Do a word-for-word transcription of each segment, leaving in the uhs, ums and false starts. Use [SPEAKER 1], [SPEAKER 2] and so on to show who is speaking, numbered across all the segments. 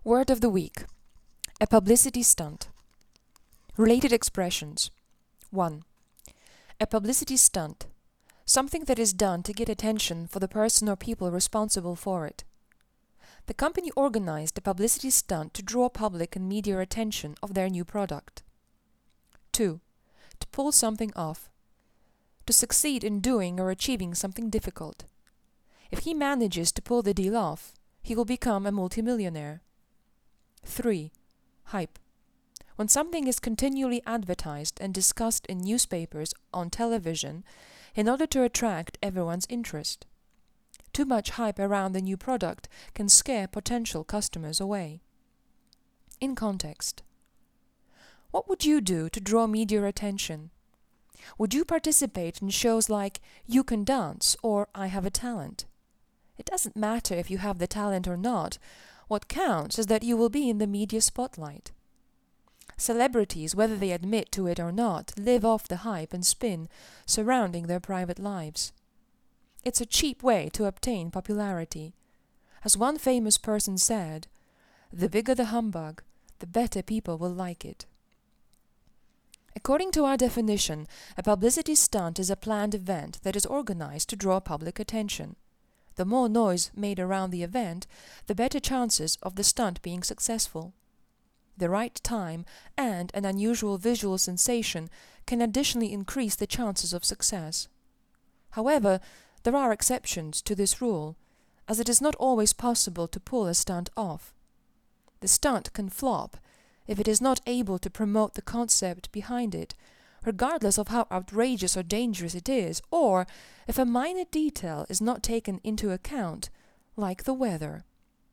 [SPEAKER 1] Word of the week. A publicity stunt. Related expressions. one. A publicity stunt. Something that is done to get attention for the person or people responsible for it. The company organized a publicity stunt to draw public and media attention of their new product. two. To pull something off. To succeed in doing or achieving something difficult. If he manages to pull the deal off, he will become a multimillionaire. three. Hype. When something is continually advertised and discussed in newspapers, on television, in order to attract everyone's interest. Too much hype around the new product can scare potential customers away. In context. What would you do to draw media attention? Would you participate in shows like You Can Dance or I Have a Talent? It doesn't matter if you have the talent or not. What counts is that you will be in the media spotlight. Celebrities, whether they admit to it or not, live off the hype and spin surrounding their private lives. It's a cheap way to obtain popularity. As one famous person said, "The bigger the humbug, the better people will like it." According to our definition, a publicity stunt is a planned event that is organized to draw public attention. The more noise made around the event, the better chances of the stunt being successful. The right time and an unusual visual sensation can additionally increase the chances of success. However, there are exceptions to this rule, as it is not always possible to pull a stunt off. The stunt can flop if it is not able to promote the concept behind it, regardless of how outrageous or dangerous it is, or if a minor detail is not taken into account, like the weather.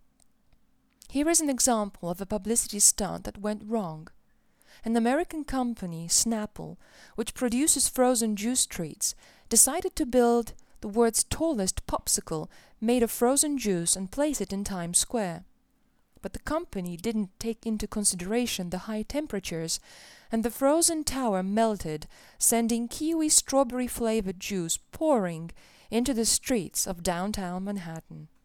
[SPEAKER 1] Here is an example of a publicity stunt that went wrong. An American company, Snapple, which produces frozen juice treats, decided to build the world's tallest popsicle made of frozen juice and place it in Times Square. But the company didn't take into consideration the high temperatures, and the frozen tower melted, sending kiwi strawberry-flavored juice pouring into the streets of downtown Manhattan.